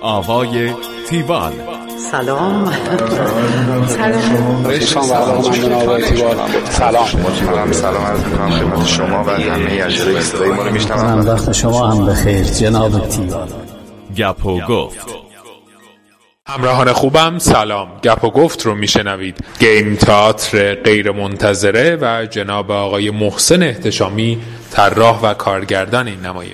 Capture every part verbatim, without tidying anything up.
آوای تیوال. سلام. سلام. سلام. سلام. سلام عرض می‌کنم خدمت شما و همه اجرای صدای ما رو میشنوم. وقت شما هم بخیر جناب تیوال. گپ و گفت. همراهان خوبم سلام. گپ و گفت رو میشنوید. گیم تئاتر غیر منتظره و جناب آقای محسن احتشامی طراح و کارگردان این نمایش.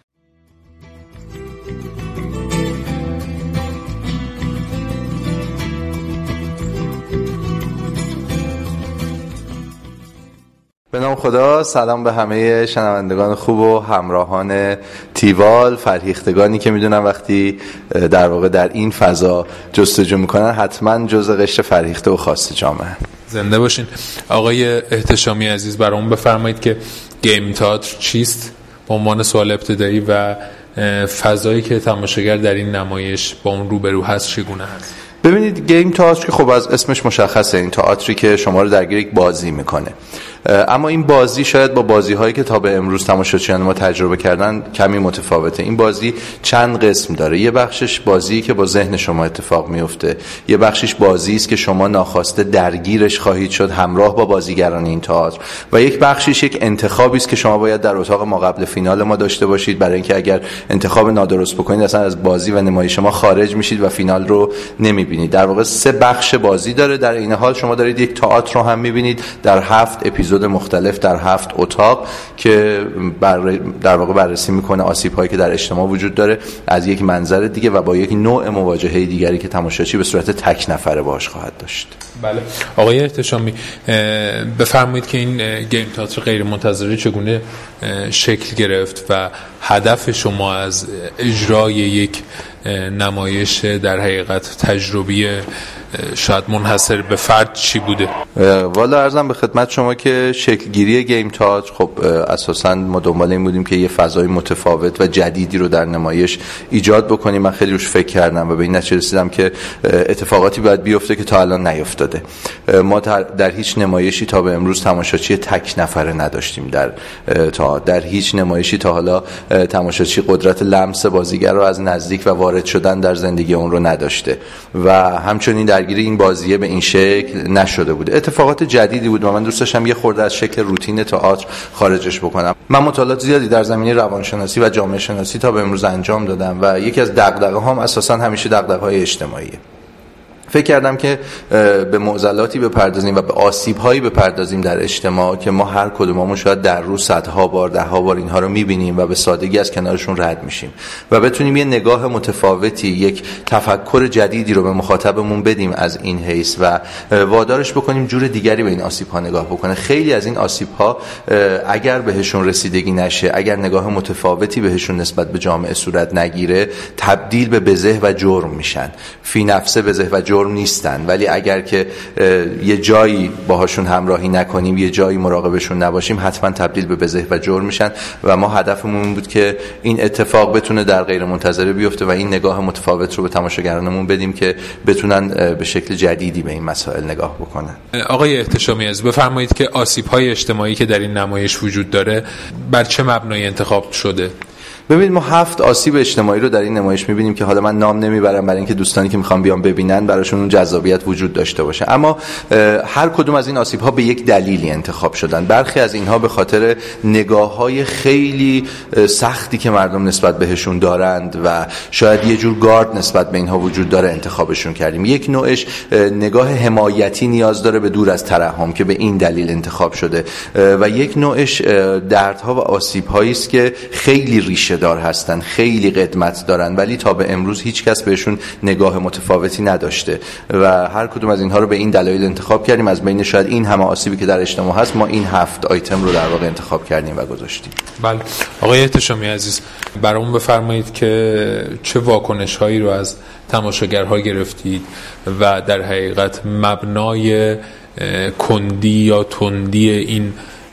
به نام خدا. سلام به همه شنوندگان خوب و همراهان تیوال، فرهیختگانی که میدونم وقتی در واقع در این فضا جستجو میکنن حتما جزء قشر فرهیخته و خاص جامعه. زنده باشین. آقای احتشامی عزیز برامون بفرمایید که گیم تئاتر چیست به عنوان سوال ابتدایی و فضایی که تماشاگر در این نمایش با اون روبرو هست چگونه هست؟ ببینید، گیم تئاتر که خب از اسمش مشخصه، این تئاتری که شما رو درگیر یک بازی میکنه، اما این بازی شاید با بازی هایی که تا به امروز تماشاچیان ما تجربه کردن کمی متفاوته. این بازی چند قسم داره. یه بخشش بازی که با ذهن شما اتفاق میفته، یه بخشش بازی است که شما ناخواسته درگیرش خواهید شد همراه با بازیگران این تئاتر، و یک بخشش یک انتخابی است که شما باید در اتاق ما قبل فینال ما داشته باشید، برای اینکه اگر انتخاب نادرست بکنید اصلا از بازی و نمایش ما خارج میشید و فینال رو نمیبینید. در واقع سه بخش بازی داره. در این حال شما دارید یک تئاتر رو هم میبینید در هفت اپیزود مختلف در هفت اتاق که بر در واقع بررسی میکنه آسیب‌هایی که در اجتماع وجود داره از یک منظر دیگه و با یک نوع مواجهه دیگری که تماشاچی به صورت تک نفره باهاش خواهد داشت. بله. آقای احتشامی بفرمایید که این گیم تئاتر غیر منتظره چگونه شکل گرفت و هدف شما از اجرای یک نمایش در حقیقت تجربی شاید منحصر به فرد چی بوده؟ والا عرضم به خدمت شما که شکلگیری گیم تئاتر خب اساساً ما دنبال این بودیم که یه فضای متفاوت و جدیدی رو در نمایش ایجاد بکنیم. من خیلی روش فکر کردم و به این نتیجه رسیدم که اتفاقاتی باید بیفته که تا الان نیفتاده. ما در هیچ نمایشی تا به امروز تماشاچی تک نفره نداشتیم. در تا در هیچ نمایشی تا حالا تماشاچی قدرت لمس بازیگر رو از نزدیک و وارد شدن در زندگی اون رو نداشته و همچنین درگیری این بازیه به این شکل نشده بود. اتفاقات جدیدی بود و من دوست داشتم یه خورده از شکل روتین تئاتر خارجش بکنم. من مطالعات زیادی در زمینه روانشناسی و جامعه شناسی تا به امروز انجام دادم و یکی از دغدغه‌هام اساساً همیشه دغدغه‌های اجتماعیه. فکر کردم که به معضلاتی بپردازیم و به آسیب‌هایی بپردازیم در اجتماع که ما هر کدوممون شاید در روز صدها بار ده‌ها بار اینها رو می‌بینیم و به سادگی از کنارشون رد میشیم و بتونیم یه نگاه متفاوتی، یک تفکر جدیدی رو به مخاطبمون بدیم از این حیث و وادارش بکنیم جور دیگری به این آسیب‌ها نگاه بکنه. خیلی از این آسیب‌ها اگر بهشون رسیدگی نشه، اگر نگاه متفاوتی بهشون نسبت به جامعه صورت نگیره، تبدیل به بزه و جرم میشن. فی نفسه بزه و جرم نیستن، ولی اگر که یه جایی باهاشون همراهی نکنیم، یه جایی مراقبشون نباشیم، حتما تبدیل به بزه و جرم میشن و ما هدفمون بود که این اتفاق بتونه در غیر منتظره بیفته و این نگاه متفاوت رو به تماشاگرانمون بدیم که بتونن به شکل جدیدی به این مسائل نگاه بکنن. آقای احتشامی عزیز بفرمایید که آسیب‌های اجتماعی که در این نمایش وجود داره بر چه مبنایی انتخاب شده؟ ببینید، ما هفت آسیب اجتماعی رو در این نمایش می‌بینیم که حالا من نام نمیبرم برای اینکه دوستانی که می‌خوان بیان ببینن براشون اون جذابیت وجود داشته باشه، اما هر کدوم از این آسیب‌ها به یک دلیلی انتخاب شدن. برخی از اینها به خاطر نگاه‌های خیلی سختی که مردم نسبت بهشون دارند و شاید یه جور گارد نسبت به اینها وجود داره انتخابشون کردیم. یک نوعش نگاه حمایتی نیاز داره به دور از ترحم که به این دلیل انتخاب شده و یک نوعش دردها و آسیب‌هایی است که خیلی ریشه دار هستن، خیلی قدمت دارن، ولی تا به امروز هیچ کس بهشون نگاه متفاوتی نداشته و هر کدوم از اینها رو به این دلایل انتخاب کردیم. از بین شاید این همه آسیبی که در اجتماع هست ما این هفت آیتم رو در واقع انتخاب کردیم و گذاشتیم. بله. آقای احتشامی عزیز برامون بفرمایید که چه واکنش‌هایی رو از تماشاگرها گرفتید و در حقیقت مبنای کندی یا تندی این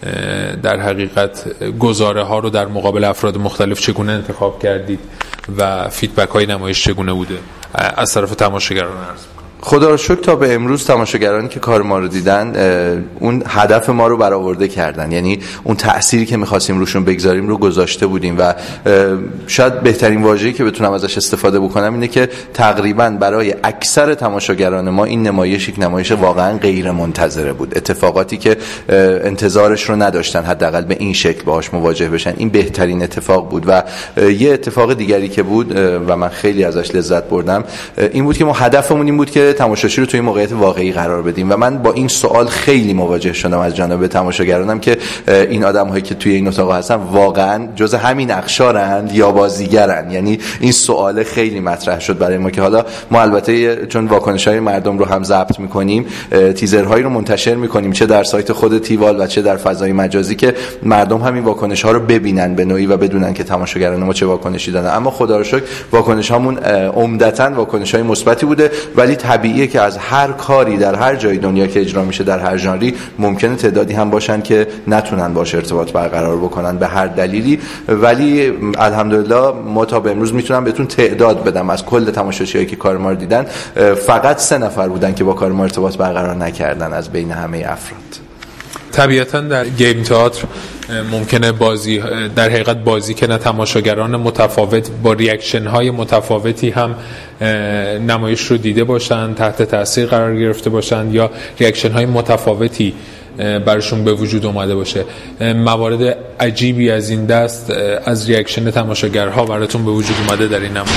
در حقیقت گزاره ها رو در مقابل افراد مختلف چگونه انتخاب کردید و فیدبک های نمایش چگونه بوده از طرف تماشاگران؟ عرض خدا رو شکر تا به امروز تماشاگرانی که کار ما رو دیدن اون هدف ما رو برآورده کردن، یعنی اون تأثیری که می‌خواستیم روشون بگذاریم رو گذاشته بودیم و شاید بهترین واژه‌ای که بتونم ازش استفاده بکنم اینه که تقریباً برای اکثر تماشاگران ما این نمایش یک نمایش واقعاً غیر منتظره بود. اتفاقاتی که انتظارش رو نداشتن حداقل به این شکل باهاش مواجه بشن، این بهترین اتفاق بود. و یه اتفاق دیگری که بود و من خیلی ازش لذت بردم این بود که ما هدفمون این بود که تماشاچی رو توی موقعیت واقعی قرار بدیم و من با این سوال خیلی مواجه شدم از جانب تماشاگرانم که این آدم‌هایی که توی این اتاق هستن واقعا جز همین اقشارند یا بازیگرن. یعنی این سوال خیلی مطرح شد برای ما که حالا ما البته چون واکنش‌های مردم رو هم ضبط می‌کنیم، تیزرهایی رو منتشر می‌کنیم چه در سایت خود تیوال و چه در فضای مجازی که مردم همین واکنش‌ها رو ببینن به نوعی و بدونن که تماشاگران ما چه واکنشی دادن. اما خدا رو شکر واکنش‌هامون عمدتاً واکنش‌های مثبتی بوده، ولی طبیعیه که از هر کاری در هر جای دنیا که اجرا میشه در هر ژانری ممکنه تعدادی هم باشن که نتونن باشه ارتباط برقرار بکنن به هر دلیلی، ولی الحمدلله ما تا به امروز میتونم بهتون تعداد بدم از کل تماشاچیایی که کار ما رو دیدن فقط سه نفر بودن که با کار ما ارتباط برقرار نکردن از بین همه افراد. طبیعتاً در گیم تئاتر ممکنه بازی در حقیقت بازی که نه تماشاگران متفاوت با ریاکشن های متفاوتی هم نمایش رو دیده باشن، تحت تاثیر قرار گرفته باشن یا ریاکشن های متفاوتی برشون به وجود اومده باشه. موارد عجیبی از این دست از ریاکشن تماشاگرها براتون به وجود اومده در این نمایش؟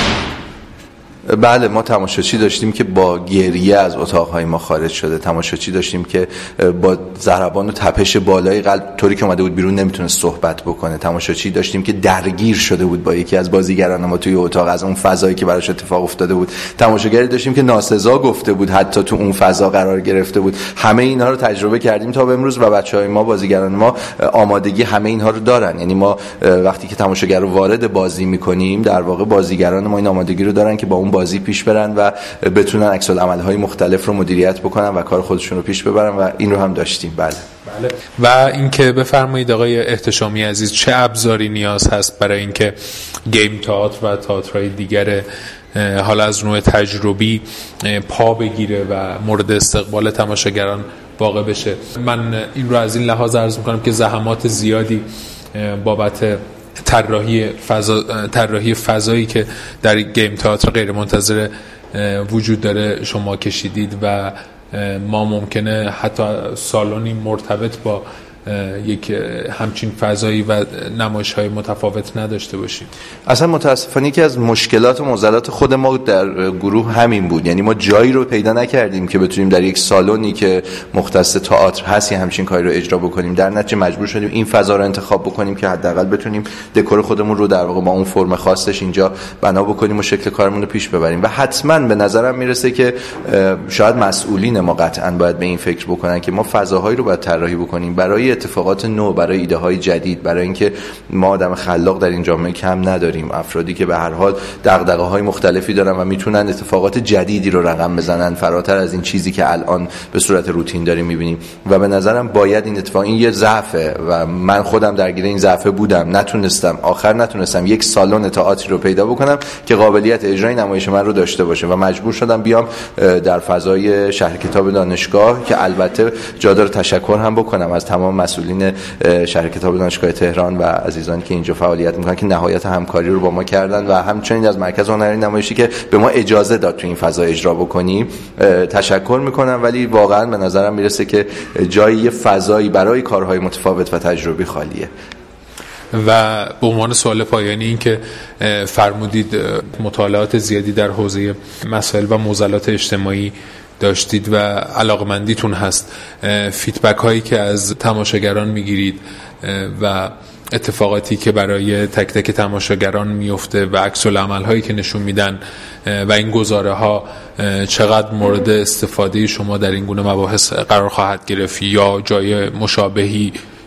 بله، ما تماشاچی داشتیم که با گریه از اتاقهای ما خارج شده، تماشاچی داشتیم که با ضربان و تپش بالای قلب طوری که اومده بود بیرون نمیتونست صحبت بکنه، تماشاچی داشتیم که درگیر شده بود با یکی از بازیگران ما توی اتاق از اون فضایی که براش اتفاق افتاده بود، تماشاگری داشتیم که ناسزا گفته بود حتی تو اون فضا قرار گرفته بود. همه اینها رو تجربه کردیم تا به امروز و بچهای ما بازیگران ما آمادگی همه اینها رو دارن. یعنی ما وقتی که تماشاگر رو وارد بازی می‌کنیم در واقع بازیگران ما این آمادگی رو دارن که با اون بازی پیش برن و بتونن عکس العمل‌های مختلف رو مدیریت بکنن و کار خودشون رو پیش ببرن و این رو هم داشتیم. بله بله. و اینکه بفرمایید آقای احتشامی عزیز چه ابزاری نیاز هست برای اینکه گیم تئاتر و تئاترهای دیگر حالا از نوع تجربی پا بگیره و مورد استقبال تماشاگران واقع بشه؟ من این رو از این لحاظ عرض می‌کنم که زحمات زیادی بابت طراحی فضا طراحی فضایی که در گیم تئاتر غیر منتظره وجود داره شما کشیدید و ما ممکنه حتی سالونی مرتبط با یک همچین فضایی و نمایش‌های متفاوت نداشته باشیم. اصلا متاسفانه که از مشکلات و معضلات خود ما در گروه همین بود، یعنی ما جایی رو پیدا نکردیم که بتونیم در یک سالونی که مختص تئاتر هست یه همچین کاری رو اجرا بکنیم. در نتیجه مجبور شدیم این فضا رو انتخاب بکنیم که حداقل بتونیم دکور خودمون رو در واقع با اون فرم خاصش اینجا بنا بکنیم و شکل کارمون رو پیش ببریم. و حتما به نظرم میرسه که شاید مسئولین ما قطعاً باید به این فکر بکنن که ما فضاهایی رو باید طراحی بکنیم برای اتفاقات نو، برای ایده های جدید، برای اینکه ما آدم خلاق در این جامعه کم نداریم، افرادی که به هر حال دغدغه های مختلفی دارن و میتونن اتفاقات جدیدی رو رقم بزنن فراتر از این چیزی که الان به صورت روتین داریم میبینیم. و به نظرم باید این اتفاق، این یه ضعفه و من خودم درگیر این ضعفه بودم، نتونستم آخر نتونستم یک سالن تئاتری رو پیدا بکنم که قابلیت اجرای نمایش من رو داشته باشه و مجبور شدم بیام در فضای شهر کتاب دانشگاه که البته جا داره تشکر هم بکنم از تمام مسئولین شهر کتاب دانشگاه تهران و عزیزانی که اینجا فعالیت میکنن که نهایت همکاری رو با ما کردن و همچنین از مرکز هنری نمایشی که به ما اجازه داد تو این فضا اجرا بکنیم تشکر میکنم. ولی واقعا به نظرم میرسه که جای یه فضایی برای کارهای متفاوت و تجربی خالیه. و به عنوان سوال پایانی این که فرمودید مطالعات زیادی در حوزه مسائل و معضلات اجتماعی داشتید و علاقمندیتون هست، فیدبک هایی که از تماشاگران میگیرید و اتفاقاتی که برای تک تک تماشاگران میفته و عکس العمل هایی که نشون میدن و این گزاره ها چقدر مورد استفاده شما در این گونه مباحث قرار خواهد گرفت یا جای مشابهی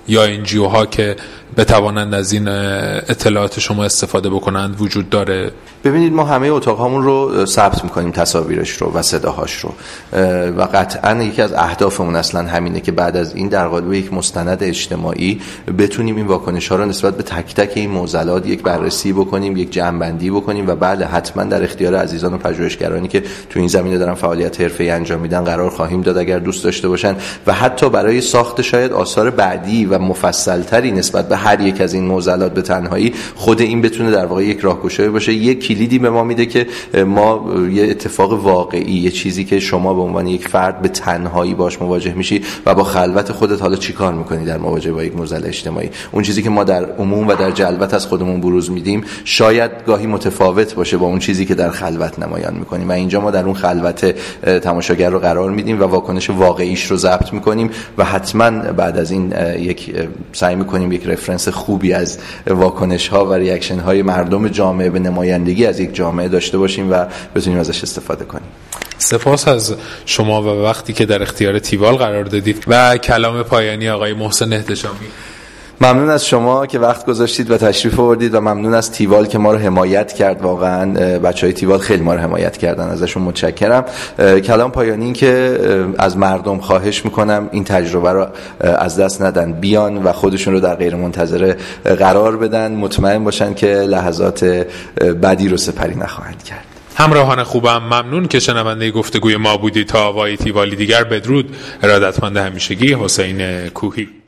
یا انجیو ها که بتوانند از این اطلاعات شما استفاده بکنند وجود داره؟ ببینید ما همه اتاقامون رو ثبت میکنیم، تصاویرش رو و صداهاش رو، و قطعا یکی از اهدافمون اصلا همینه که بعد از این در قالب یک مستند اجتماعی بتونیم این واکنش ها رو نسبت به تک تک این معضلات یک بررسی بکنیم، یک جمع‌بندی بکنیم و بعد حتما در اختیار عزیزان و پژوهشگرانی که تو این زمینه دارن فعالیت حرفه‌ای انجام میدن قرار خواهیم داد اگر دوست داشته باشن، و حتی برای ساخت شاید آثار بعدی و مفصل‌تری نسبت به هر یک از این معضلات به تنهایی خود این بتونه در واقع یک راهگشایی باشه، یک کلیدی به ما میده که ما یه اتفاق واقعی، یه چیزی که شما به عنوان یک فرد به تنهایی باش مواجه میشی و با خلوت خودت حالا چیکار میکنی در مواجهه با یک معضل اجتماعی. اون چیزی که ما در عموم و در جلوت از خودمون بروز میدیم شاید گاهی متفاوت باشه با اون چیزی که در خلوت نمایان میکنیم، و اینجا ما در اون خلوت تماشاگر رو قرار میدیم و واکنش واقعیش رو ضبط میکنیم و حتما بعد از این یک سعی میکنیم یک رفرنس خوبی از واکنش ها و ریاکشن های مردم جامعه به نمایندگی از یک جامعه داشته باشیم و بتونیم ازش استفاده کنیم. سپاس از شما و وقتی که در اختیار تیوال قرار دادید و کلام پایانی آقای محسن احتشامی. ممنون از شما که وقت گذاشتید و تشریف آوردید و ممنون از تیوال که ما رو حمایت کرد. واقعا بچهای تیوال خیلی ما رو حمایت کردن، ازشون متشکرم. کلام پایانی این که از مردم خواهش میکنم این تجربه رو از دست ندن، بیان و خودشون رو در غیر منتظره قرار بدن، مطمئن باشن که لحظات بدی رو سپری نخواهند کرد. همراهان خوبم، ممنون که شنونده گفتگوی ما بودید. تا آوای تیوالی دیگر، بدرود. ارادتمند همیشگی، حسین کوهی.